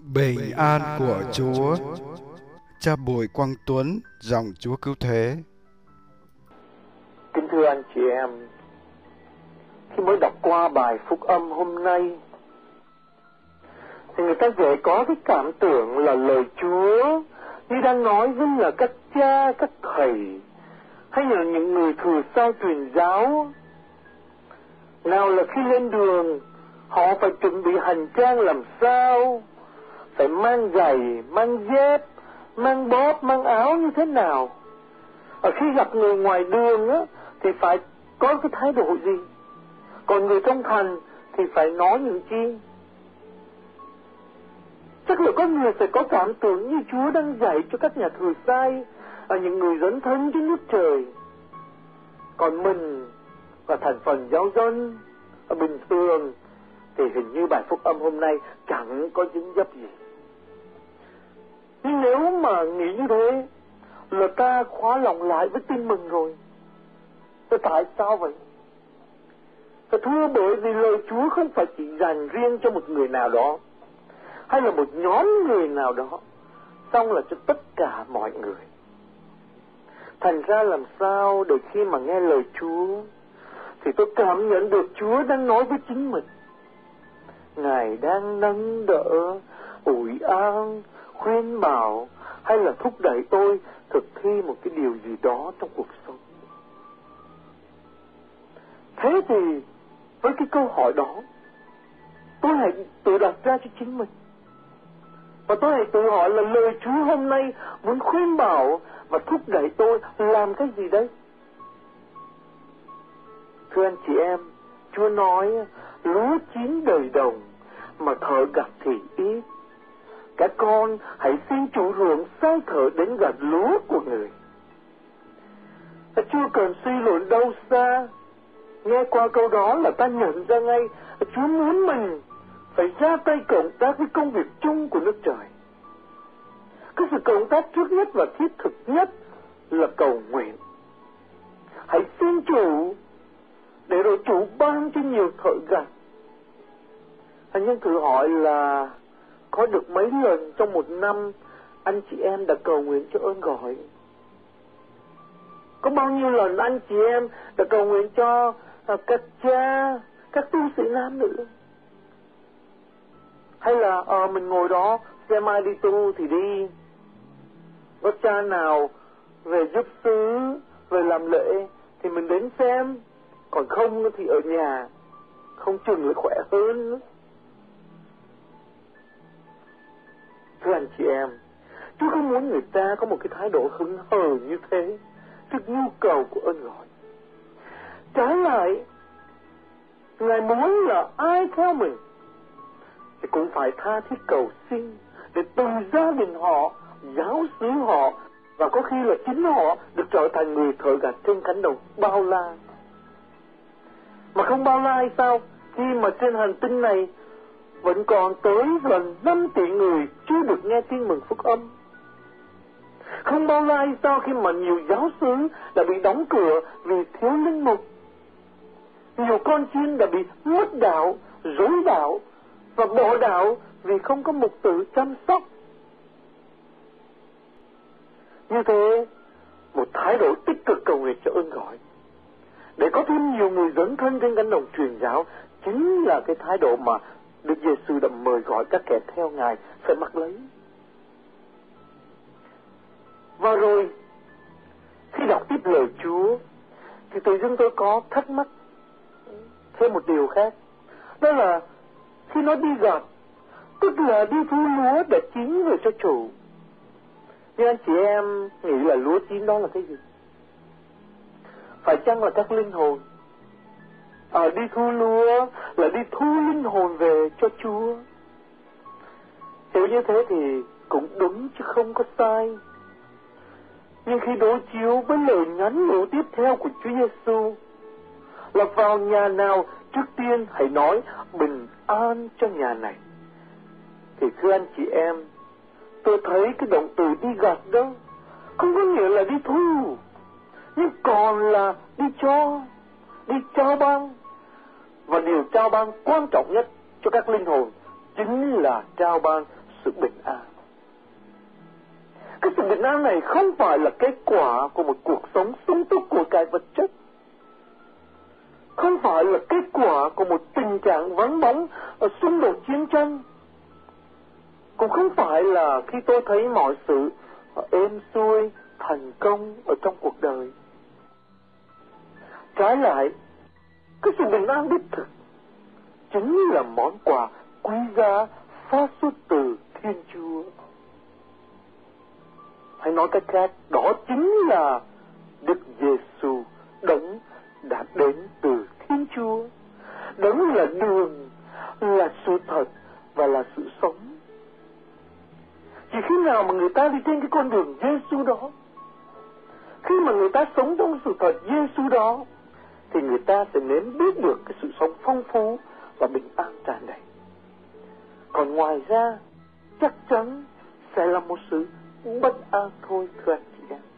Bình an của Chúa. Cha Bùi Quang Tuấn, dòng Chúa Cứu Thế. Kính thưa anh chị em, khi mới đọc qua bài phúc âm hôm nay thì người ta dễ có cái cảm tưởng là lời Chúa như đang nói với là các cha, các thầy hay là những người thừa sai truyền giáo. Nào là khi lên đường họ phải chuẩn bị hành trang làm sao, phải mang giày, mang dép, mang bóp, mang áo như thế nào. Ở khi gặp người ngoài đường á thì phải có cái thái độ gì, còn người trong thành thì phải nói những chi. Chắc là có người phải có cảm tưởng như Chúa đang dạy cho các nhà thừa sai, những người dấn thân trên nước trời. Còn mình và thành phần giáo dân bình thường thì hình như bài phúc âm hôm nay chẳng có dính dấp gì. Nhưng nếu mà nghĩ như thế là ta khóa lòng lại với tin mừng rồi. Thế tại sao vậy? Thưa, bởi vì lời Chúa không phải chỉ dành riêng cho một người nào đó hay là một nhóm người nào đó, xong là cho tất cả mọi người. Thành ra làm sao để khi mà nghe lời Chúa thì tôi cảm nhận được Chúa đang nói với chính mình. Ngài đang nâng đỡ, ủi an, khuyên bảo hay là thúc đẩy tôi thực thi một cái điều gì đó trong cuộc sống. Thế thì với cái câu hỏi đó, tôi hãy tự đặt ra cho chính mình. Và tôi hãy tự hỏi là lời Chúa hôm nay muốn khuyên bảo và thúc đẩy tôi làm cái gì đấy? Thưa anh chị em, Chúa nói lúa chín đời đồng mà thợ gặt thì ít. Các con hãy xin chủ ruộng sai thợ đến gặt lúa của người. Chưa cần suy luận đâu xa, nghe qua câu đó là ta nhận ra ngay Chúa muốn mình phải ra tay cộng tác với công việc chung của nước trời. Cái sự cộng tác trước nhất và thiết thực nhất là cầu nguyện. Hãy xin chủ để rồi chủ ban cho nhiều thợ gặt. Nhưng thử hỏi là có được mấy lần trong một năm anh chị em đã cầu nguyện cho ơn gọi? Có bao nhiêu lần anh chị em đã cầu nguyện cho các cha, các tu sĩ nam nữ? Hay là mình ngồi đó xem ai đi tu thì đi, có cha nào về giúp xứ, về làm lễ thì mình đến xem, còn không thì ở nhà, không chừng lại khỏe hơn nữa. Thưa anh chị em, Chúa không muốn người ta có một cái thái độ hững hờ như thế trước nhu cầu của ơn gọi. Trái lại, Ngài muốn là ai theo mình thì cũng phải tha thiết cầu xin để từ gia đình họ, giáo xứ họ và có khi là chính họ được trở thành người thợ gặt trên cánh đồng bao la. Mà không bao la hay sao? Khi mà trên hành tinh này vẫn còn tới gần 5 tỷ người chưa được nghe tin mừng phúc âm. Không bao la hay sao khi mà nhiều giáo xứ đã bị đóng cửa vì thiếu linh mục. Nhiều con chiên đã bị mất đạo, rối đạo và bỏ đạo vì không có mục tử chăm sóc. Như thế, một thái độ tích cực cầu nguyện cho ơn gọi để có thêm nhiều người dấn thân trên cánh đồng truyền giáo chính là cái thái độ mà Đức Giêsu đã mời gọi các kẻ theo Ngài phải mặc lấy. Và rồi, khi đọc tiếp lời Chúa thì tự dưng tôi có thắc mắc thêm một điều khác. Đó là khi nó đi gặt, tức là đi thu lúa để chín về cho chủ. Nhưng anh chị em nghĩ là lúa chín đó là cái gì? Phải chăng là các linh hồn? Đi thu lúa là đi thu linh hồn về cho Chúa. Nếu như thế thì cũng đúng chứ không có sai. Nhưng khi đối chiếu với lời nhắn nhủ tiếp theo của Chúa Giêsu là vào nhà nào trước tiên hãy nói bình an cho nhà này, thì thưa anh chị em, tôi thấy cái động từ đi gặt đó không có nghĩa là đi thu, nhưng còn là đi trao ban. Và điều trao ban quan trọng nhất cho các linh hồn chính là trao ban sự bình an. Cái sự bình an này không phải là kết quả của một cuộc sống sung túc của cái vật chất, không phải là kết quả của một tình trạng vắng bóng ở xung đột chiến tranh, cũng không phải là khi tôi thấy mọi sự êm xuôi, thành công ở trong cuộc đời. Trái lại, cái sự bình an đích thực chính là món quà quý giá phát xuất từ Thiên Chúa. Hay nói cách khác, đó chính là Đức Giêsu Đấng đã đến từ Thiên Chúa. Đấng là đường, là sự thật và là sự sống. Chỉ khi nào mà người ta đi trên cái con đường Giêsu đó, khi mà người ta sống trong sự thật Giêsu đó, thì người ta sẽ nếm biết được cái sự sống phong phú và bình an tràn đầy. Còn ngoài ra, chắc chắn sẽ là một sự bất an thôi, thưa anh chị em.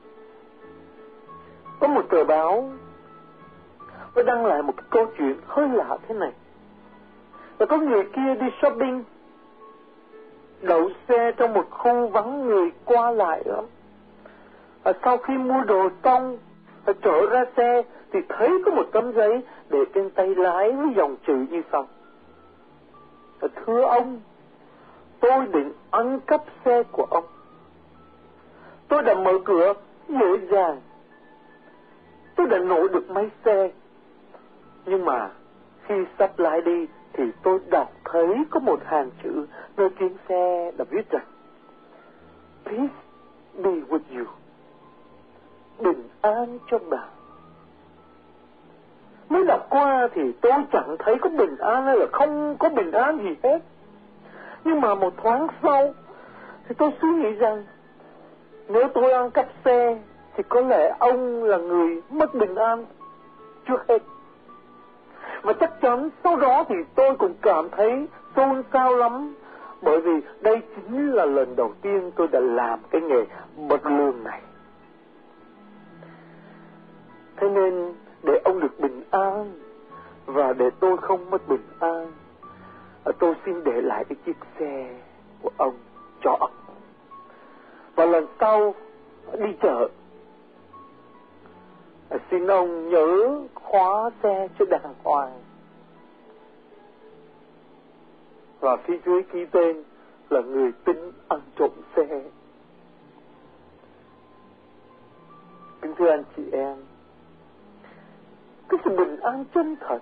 Có một tờ báo nó đăng lại một cái câu chuyện hơi lạ thế này. Và có người kia đi shopping, đậu xe trong một khu vắng người qua lại đó. Sau khi mua đồ xong, trở ra xe thì thấy có một tấm giấy để trên tay lái với dòng chữ như sau: thưa ông, tôi định ăn cắp xe của ông. Tôi đã mở cửa dễ dàng, tôi đã nổ được máy xe, nhưng mà khi sắp lái đi thì tôi đọc thấy có một hàng chữ nơi trên xe đã viết rằng Peace be with you, bình an cho bạn. Mới đọc qua thì tôi chẳng thấy có bình an hay là không có bình an gì hết. Nhưng mà một thoáng sau thì tôi suy nghĩ rằng nếu tôi ăn cắp xe thì có lẽ ông là người mất bình an trước hết. Và chắc chắn sau đó thì tôi cũng cảm thấy xôn xao lắm, bởi vì đây chính là lần đầu tiên tôi đã làm cái nghề bất lương này. Thế nên để ông được bình an và để tôi không mất bình an, tôi xin để lại cái chiếc xe của ông cho ông. Và lần sau đi chợ, xin ông nhớ khóa xe cho đàng hoàng. Và phía dưới ký tên là người tính ăn trộm xe. Kính thưa anh chị em, cái sự bình an chân thật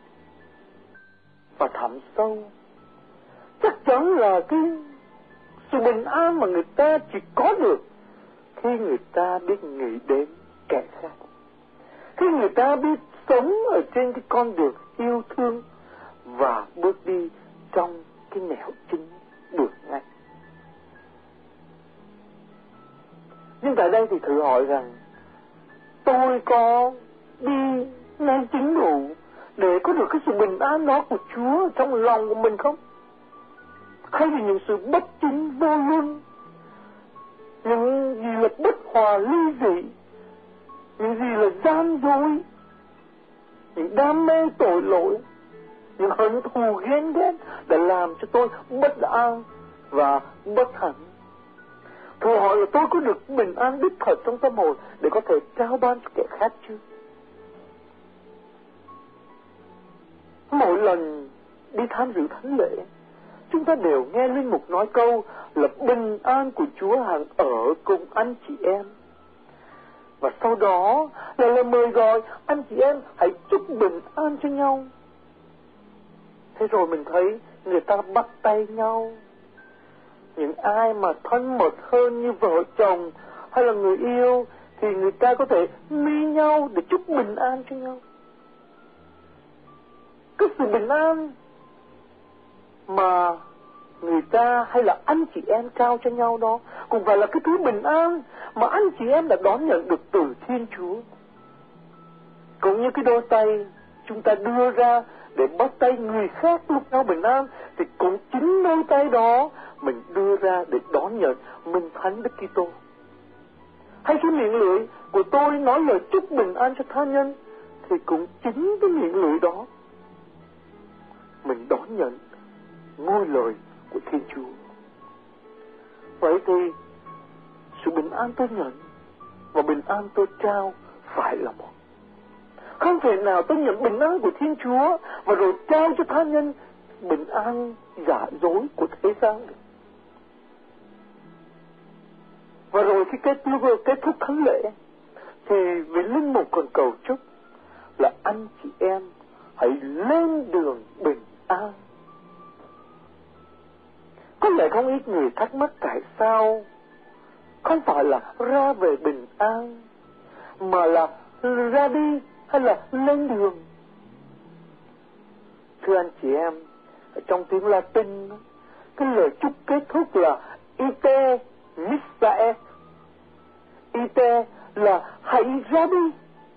và thẳm sâu chắc chắn là cái sự bình an mà người ta chỉ có được khi người ta biết nghĩ đến kẻ khác, khi người ta biết sống ở trên cái con đường yêu thương và bước đi trong cái nẻo chính được ngay. Nhưng tại đây thì thử hỏi rằng tôi có đi ngay chính đủ để có được cái sự bình an đó của Chúa trong lòng của mình không? Hay là những sự bất chính vô luân, những gì là bất hòa ly dị, những gì là gian dối, những đam mê tội lỗi, những hận thù ghen ghét đã làm cho tôi bất an và bất hạnh. Thử hỏi là tôi có được bình an đích thật trong tâm hồn để có thể trao ban cho kẻ khác chưa? Mỗi lần đi tham dự thánh lễ, chúng ta đều nghe linh mục nói câu là bình an của Chúa hằng ở cùng anh chị em. Và sau đó là lời mời gọi anh chị em hãy chúc bình an cho nhau. Thế rồi mình thấy người ta bắt tay nhau. Những ai mà thân mật hơn như vợ chồng hay là người yêu thì người ta có thể mi nhau để chúc bình an cho nhau. Cái sự bình an mà người ta hay là anh chị em trao cho nhau đó cũng phải là cái thứ bình an mà anh chị em đã đón nhận được từ Thiên Chúa. Cũng như cái đôi tay chúng ta đưa ra để bắt tay người khác lúc nào bình an, thì cũng chính đôi tay đó mình đưa ra để đón nhận Minh Thánh Đức Kitô. Hay cái miệng lưỡi của tôi nói lời chúc bình an cho tha nhân, thì cũng chính cái miệng lưỡi đó mình đón nhận ngôi lời của Thiên Chúa. Vậy thì sự bình an tôi nhận và bình an tôi trao phải là một. Không thể nào tôi nhận bình an của Thiên Chúa và rồi trao cho tha nhân bình an giả dối của thế gian được. Và rồi khi kết thúc thánh lễ thì vị linh mục còn cầu chúc là anh chị em hãy lên đường bình an. Có lẽ không ít người thắc mắc tại sao không phải là ra về bình an mà là ra đi hay là lên đường. Thưa anh chị em, ở trong tiếng Latin cái lời chúc kết thúc là ite missa est. Ite là hãy ra đi.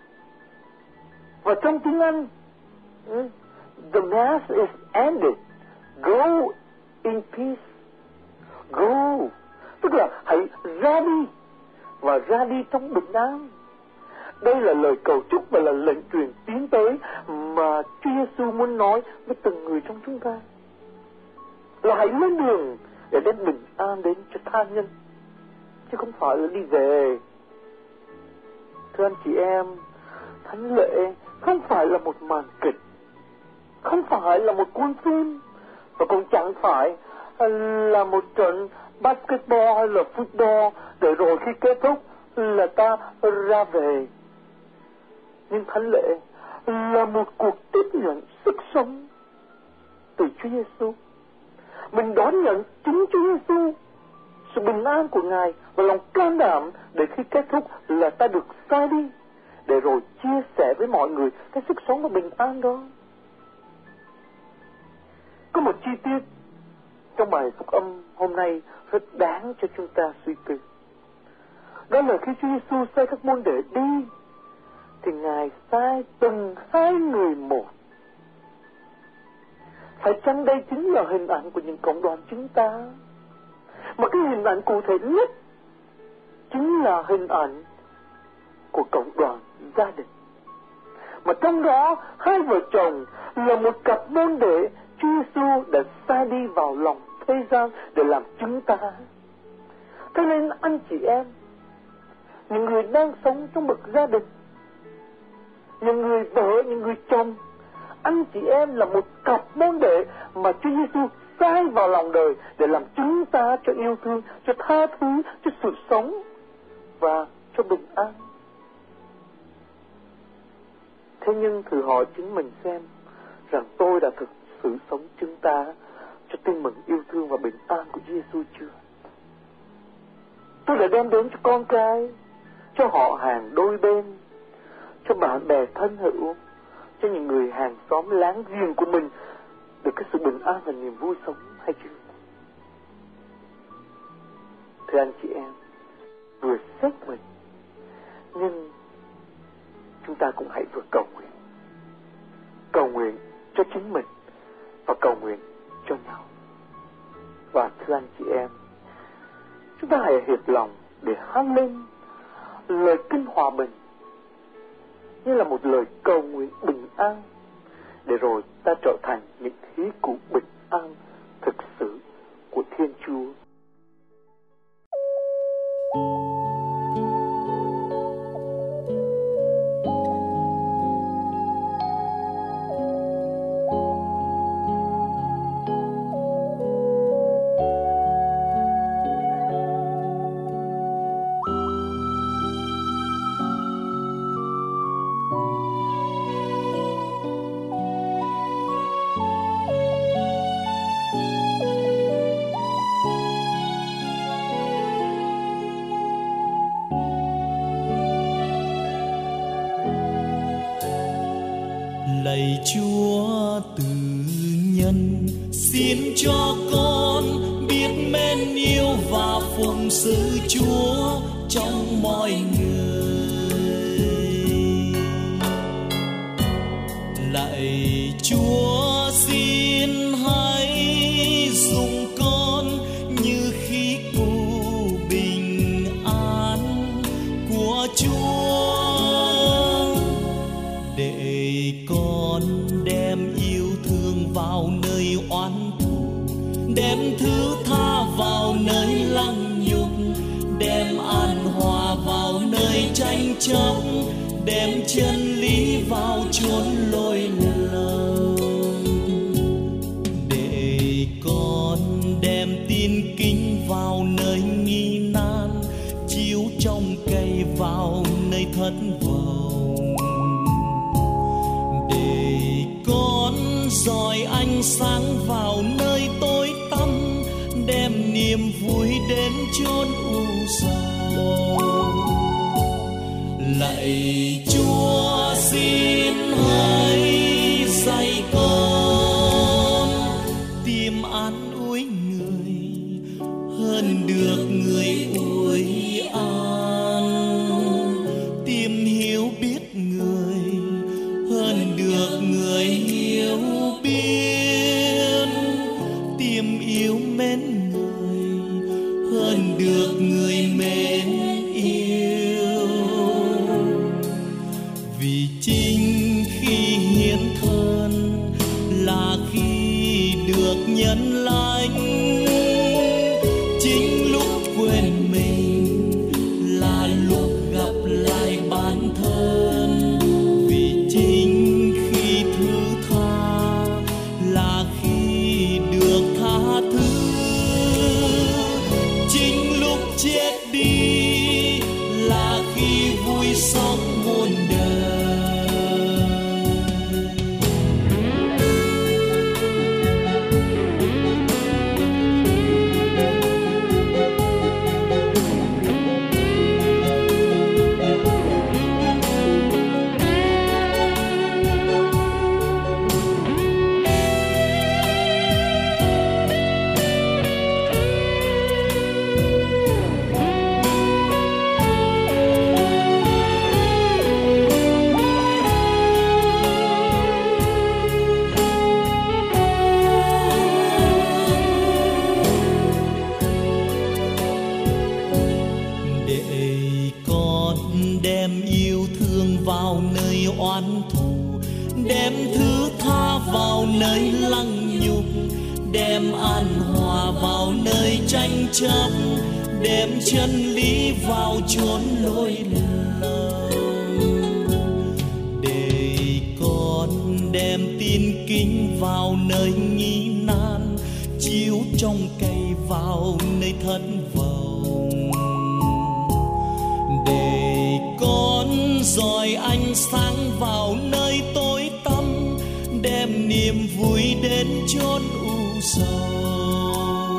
Và trong tiếng Anh the mass is ended, go in peace. Go tức là hãy ra đi và ra đi trong bình an. Đây là lời cầu chúc và là lệnh truyền tiến tới mà Chúa Giêsu muốn nói với từng người trong chúng ta. Là hãy lên đường để đem bình an đến cho tha nhân, chứ không phải là đi về. Thưa anh chị em, thánh lễ không phải là một màn kịch, không phải là một cuốn phim, và cũng chẳng phải là một trận basketball hay là football để rồi khi kết thúc là ta ra về. Nhưng thánh lễ là một cuộc tiếp nhận sức sống từ Chúa Giêsu. Mình đón nhận chính Chúa Giêsu, sự bình an của Ngài và lòng can đảm để khi kết thúc là ta được ra đi để rồi chia sẻ với mọi người cái sức sống và bình an đó. Có một chi tiết trong bài phúc âm hôm nay rất đáng cho chúng ta suy tư. Đó là khi Chúa Giêsu sai các môn đệ đi thì Ngài sai từng hai người một. Phải chăng đây chính là hình ảnh của những cộng đoàn chúng ta? Mà cái hình ảnh cụ thể nhất chính là hình ảnh của cộng đoàn gia đình. Mà trong đó hai vợ chồng là một cặp môn đệ Chúa Giêsu đã sai đi vào lòng thế gian để làm chúng ta. Cho nên anh chị em, những người đang sống trong bậc gia đình, những người vợ, những người chồng, anh chị em là một cặp môn đệ mà Chúa Giêsu sai vào lòng đời để làm chúng ta cho yêu thương, cho tha thứ, cho sự sống và cho bình an. Thế nhưng thử hỏi chính mình xem rằng tôi đã thực sự sống chúng ta cho tin mừng yêu thương và bình an của Chúa Giêsu chưa? Tôi đã đem đến cho con cái, cho họ hàng đôi bên, cho bạn bè thân hữu, cho những người hàng xóm láng giềng của mình được cái sự bình an và niềm vui sống hay chưa? Thưa anh chị em, vừa xét mình, nhưng chúng ta cũng hãy vừa cầu nguyện. Cầu nguyện cho chính mình và cầu nguyện cho nhau. Và thưa anh chị em, chúng ta hãy hiệp lòng để hát lên lời kinh hòa bình như là một lời cầu nguyện bình an, để rồi ta trở thành những thí cụ bình an thực sự của Thiên Chúa. Lạy Chúa từ nhân, xin cho con biết mến yêu và phụng sự Chúa trong mọi người. Lạy Chúa xin hãy dùng con như khí cụ bình an của Chúa, để con đem yêu thương vào nơi oán thù, đem thứ tha vào nơi lăng đem chân lý vào chốn lối lầm. Để con đem tin kính vào nơi nghi nan, chiếu trong cây vào nơi thất vọng. Để con dọi ánh sáng vào nơi tối tăm, đem niềm vui đến chốn u sầu. Lạy Chúa, xin hãy dạy con tìm an ủi người hơn được người ủi an, tìm hiểu biết người hơn được người hiểu biết, tìm yêu mến người hơn được người mến yêu. Vì chính khi hiến thân là khi được nhân lành, chính lúc quên mình là lúc gặp lại bản thân. Vì chính khi thứ tha là khi được tha thứ, chính lúc chết đi là khi vui sống muôn đời. Vào nơi oán thù, đem thứ tha vào nơi lăng nhục, đem an hòa vào nơi tranh chấp, đem chân lý vào chốn lối lầm. Để con đem tin kính vào nơi nghi nan, chiếu trong cây vào nơi thất vọng. Để con dọi ánh sáng vào nơi tối tăm, đem niềm vui đến chốn u sầu.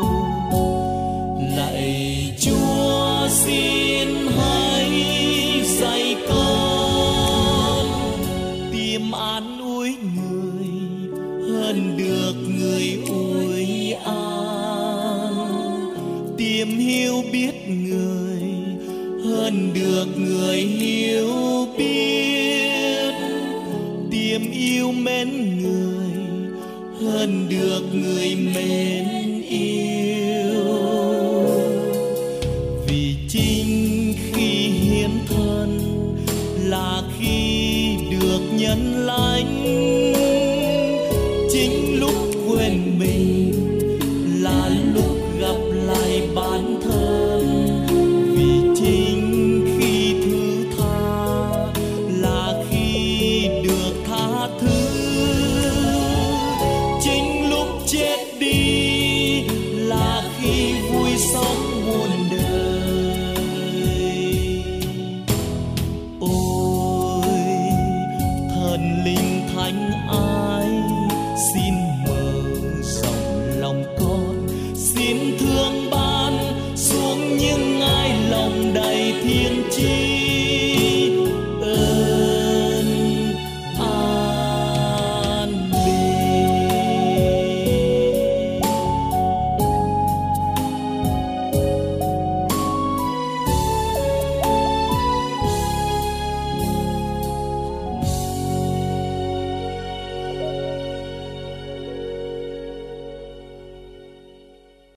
Lạy Chúa, xin hãy dạy con tìm an ủi người hơn được người ủi an, tìm hiểu biết người hơn được người hiểu biết, tìm yêu mến người hơn được người mến yêu. Vì chính khi hiến thân là khi được nhân lành, chính lúc quên mình là lúc gặp lại bản thân. Vì chính khi thứ tha là khi được tha thứ, chính lúc chết đi là khi vui sống muôn đời. Ôi thần linh thánh